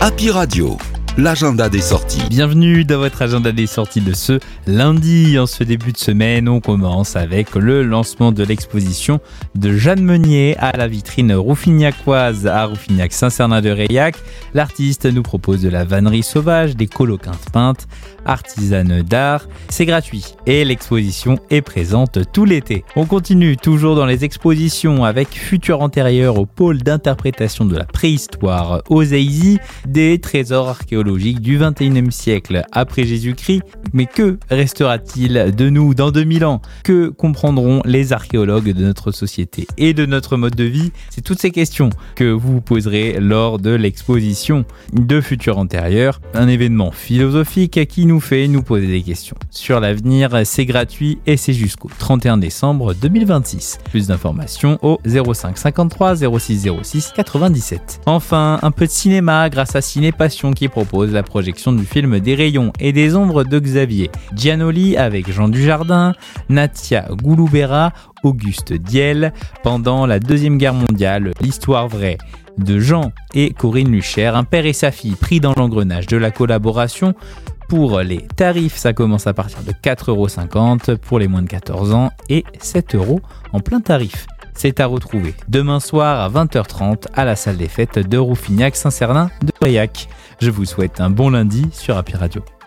Happy Radio, l'agenda des sorties. Bienvenue dans votre agenda des sorties de ce lundi. En ce début de semaine, on commence avec le lancement de l'exposition de Jeanne Meunier à la vitrine rouffignacoise à Rouffignac-Saint-Cernin-de-Reilhac. L'artiste nous propose de la vannerie sauvage, des coloquintes peintes, artisanes d'art. C'est gratuit et l'exposition est présente tout l'été. On continue toujours dans les expositions avec Futur antérieur au pôle d'interprétation de la préhistoire aux Aisy, des trésors archéologiques du 21e siècle après Jésus-Christ. Mais que restera-t-il de nous dans 2000 ans ? Que comprendront les archéologues de notre société et de notre mode de vie ? C'est toutes ces questions que vous vous poserez lors de l'exposition de Futur antérieur, un événement philosophique qui nous fait nous poser des questions sur l'avenir. C'est gratuit et c'est jusqu'au 31 décembre 2026. Plus d'informations au 05 53 06 06 97. Enfin, un peu de cinéma grâce à Ciné Passion qui propose la projection du film Des rayons et des ombres de Xavier Giannoli avec Jean Dujardin, Natia Gouloubera, Auguste Diel. Pendant la Deuxième Guerre mondiale, l'histoire vraie de Jean et Corinne Lucher, un père et sa fille pris dans l'engrenage de la collaboration. Pour les tarifs, ça commence à partir de 4,50€ pour les moins de 14 ans et 7€ en plein tarif. C'est à retrouver demain soir à 20h30 à la salle des fêtes de Rouffignac-Saint-Cernin-de-Reilhac. Je vous souhaite un bon lundi sur Happy Radio.